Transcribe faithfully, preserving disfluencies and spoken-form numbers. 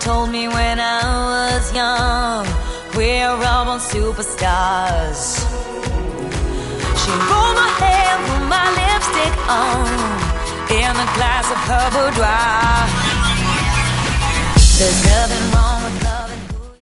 told me when I was young, we're all born superstars. She rolled my hair, put my lipstick on, in a glass of her boudoir. There's nothing wrong